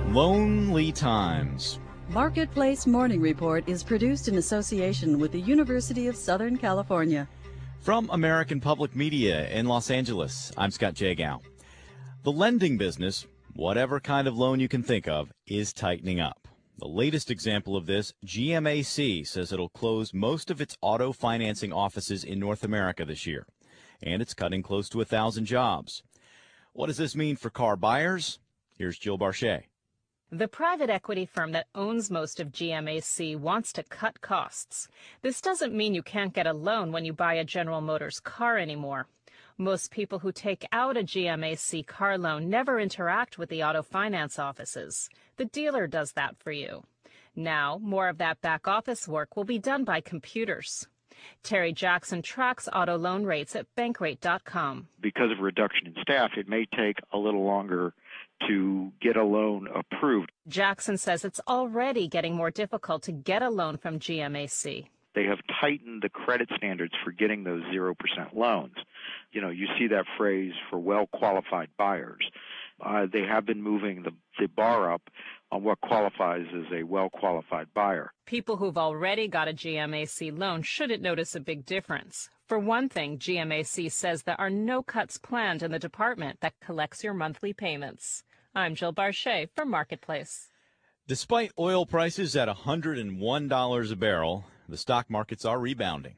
Lonely times. Marketplace Morning Report is produced in association with the University of Southern California. From American Public Media in Los Angeles, I'm Scott Jagow. The lending business, whatever kind of loan you can think of, is tightening up. The latest example of this, GMAC says it'll close most of its auto financing offices in North America this year, and it's cutting close to 1,000 jobs. What does this mean for car buyers? Here's Jill Barchet. The private equity firm that owns most of GMAC wants to cut costs. This doesn't mean you can't get a loan when you buy a General Motors car anymore. Most people who take out a GMAC car loan never interact with the auto finance offices. The dealer does that for you. Now, more of that back office work will be done by computers. Terry Jackson tracks auto loan rates at Bankrate.com. Because of reduction in staff, it may take a little longer to get a loan approved. Jackson says it's already getting more difficult to get a loan from GMAC. They have tightened the credit standards for getting those 0% loans. You see that phrase for well-qualified buyers. They have been moving the bar up on what qualifies as a well-qualified buyer. People who've already got a GMAC loan shouldn't notice a big difference. For one thing, GMAC says there are no cuts planned in the department that collects your monthly payments. I'm Jill Barchet for Marketplace. Despite oil prices at $101 a barrel, the stock markets are rebounding.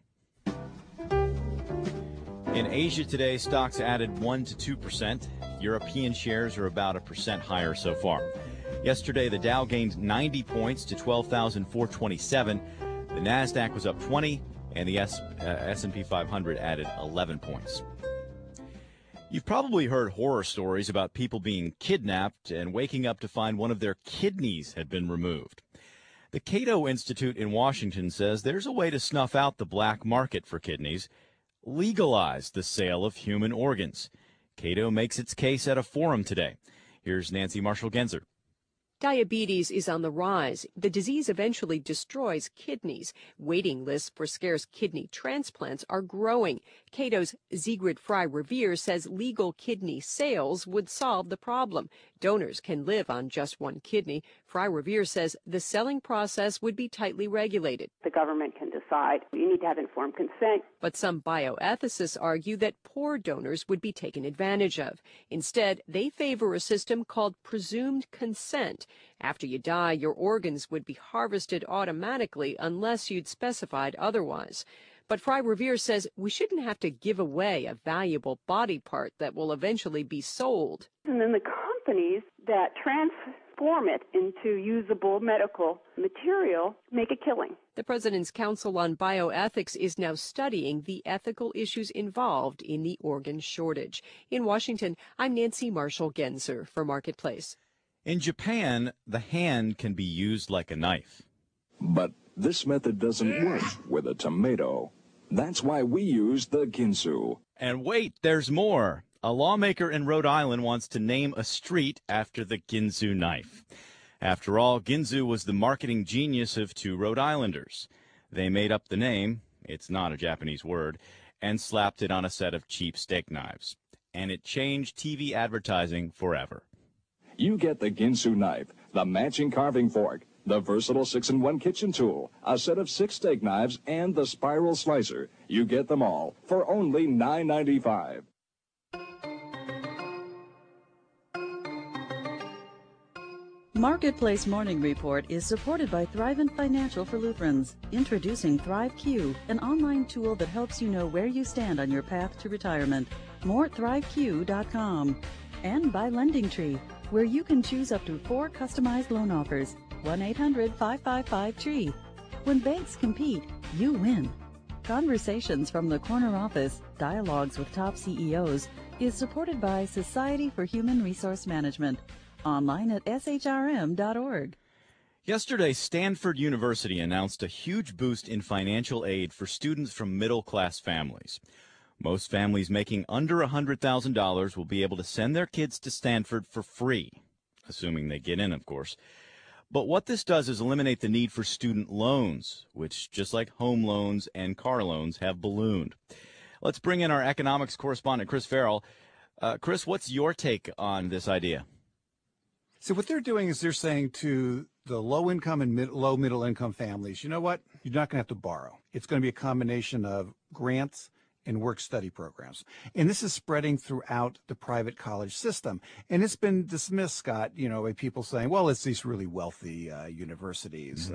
In Asia today, stocks added 1 to 2%. European shares are about 1% higher so far. Yesterday, the Dow gained 90 points to 12,427. The Nasdaq was up 20, and the S&P 500 added 11 points. You've probably heard horror stories about people being kidnapped and waking up to find one of their kidneys had been removed. The Cato Institute in Washington says there's a way to snuff out the black market for kidneys. Legalize the sale of human organs. Cato makes its case at a forum today. Here's Nancy Marshall-Genzer. Diabetes is on the rise. The disease eventually destroys kidneys. Waiting lists for scarce kidney transplants are growing. Cato's Siegfried Frey-Revere says legal kidney sales would solve the problem. Donors can live on just one kidney. Frey-Revere says the selling process would be tightly regulated. The government can decide. You need to have informed consent. But some bioethicists argue that poor donors would be taken advantage of. Instead, they favor a system called presumed consent. After you die, your organs would be harvested automatically unless you'd specified otherwise. But Frey-Revere says we shouldn't have to give away a valuable body part that will eventually be sold. And then the companies that transform it into usable medical material make a killing. The President's Council on Bioethics is now studying the ethical issues involved in the organ shortage. In Washington, I'm Nancy Marshall-Genzer for Marketplace. In Japan, the hand can be used like a knife. But this method doesn't work with a tomato. That's why we use the Ginsu. And wait, there's more. A lawmaker in Rhode Island wants to name a street after the Ginsu knife. After all, Ginsu was the marketing genius of two Rhode Islanders. They made up the name, it's not a Japanese word, and slapped it on a set of cheap steak knives. And it changed TV advertising forever. You get the Ginsu knife, the matching carving fork, the versatile 6-in-1 kitchen tool, a set of 6 steak knives, and the spiral slicer. You get them all for only $9.95. Marketplace Morning Report is supported by Thrivent Financial for Lutherans. Introducing ThriveQ, an online tool that helps you know where you stand on your path to retirement. More at ThriveQ.com. And by LendingTree, where you can choose up to 4 customized loan offers. 1-800-555-TREE. When banks compete, you win. Conversations from the Corner Office, Dialogues with Top CEOs, is supported by Society for Human Resource Management. Online at shrm.org. Yesterday, Stanford University announced a huge boost in financial aid for students from middle-class families. Most families making under $100,000 will be able to send their kids to Stanford for free, assuming they get in, of course. But what this does is eliminate the need for student loans, which, just like home loans and car loans, have ballooned. Let's bring in our economics correspondent, Chris Farrell. Chris, what's your take on this idea? So what they're doing is they're saying to the low-income and low-middle-income families, you know what? You're not going to have to borrow. It's going to be a combination of grants and work-study programs. And this is spreading throughout the private college system. And it's been dismissed, Scott, by people saying, well, it's these really wealthy universities,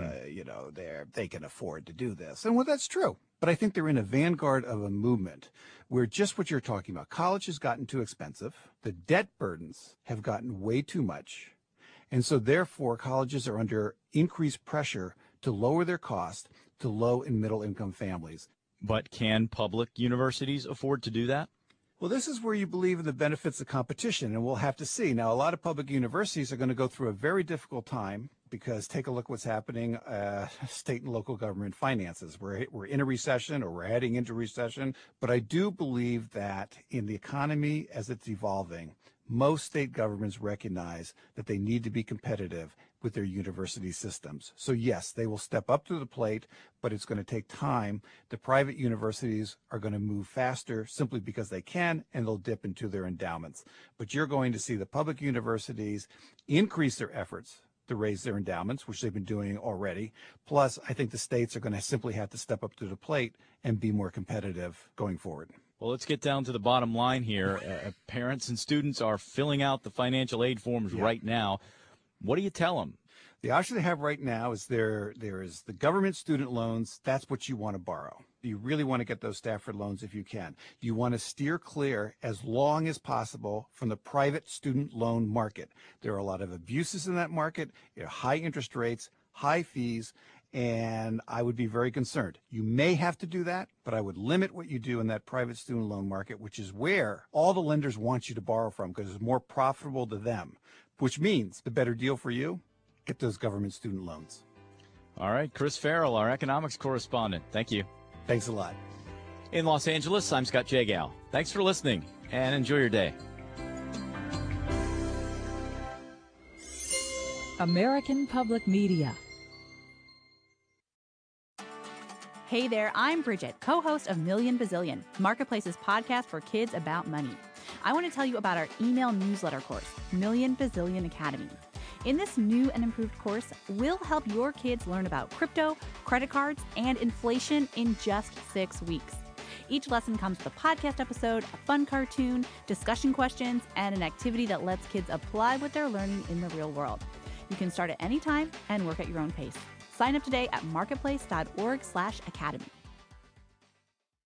they can afford to do this. And well, that's true. But I think they're in a vanguard of a movement where just what you're talking about, college has gotten too expensive. The debt burdens have gotten way too much. And so therefore, colleges are under increased pressure to lower their cost to low and middle income families. But can public universities afford to do that? Well, this is where you believe in the benefits of competition, and we'll have to see. Now, a lot of public universities are going to go through a very difficult time because take a look what's happening, state and local government finances. We're in a recession, or we're heading into recession. But I do believe that in the economy as it's evolving, most state governments recognize that they need to be competitive with their university systems. So yes, they will step up to the plate, but it's going to take time. The private universities are going to move faster simply because they can, and they'll dip into their endowments. But you're going to see the public universities increase their efforts to raise their endowments, which they've been doing already. Plus, I think the states are going to simply have to step up to the plate and be more competitive going forward. Well, let's get down to the bottom line here. Parents and students are filling out the financial aid forms right now. What do you tell them? The option they have right now is there is the government student loans. That's what you want to borrow. You really want to get those Stafford loans if you can. You want to steer clear as long as possible from the private student loan market. There are a lot of abuses in that market, high interest rates, high fees, and I would be very concerned. You may have to do that, but I would limit what you do in that private student loan market, which is where all the lenders want you to borrow from because it's more profitable to them, which means the better deal for you, get those government student loans. All right, Chris Farrell, our economics correspondent. Thank you. Thanks a lot. In Los Angeles, I'm Scott Jagal. Thanks for listening, and enjoy your day. American Public Media. Hey there, I'm Bridget, co-host of Million Bazillion, Marketplace's podcast for kids about money. I want to tell you about our email newsletter course, Million Bazillion Academy. In this new and improved course, we'll help your kids learn about crypto, credit cards, and inflation in just 6 weeks. Each lesson comes with a podcast episode, a fun cartoon, discussion questions, and an activity that lets kids apply what they're learning in the real world. You can start at any time and work at your own pace. Sign up today at marketplace.org/academy.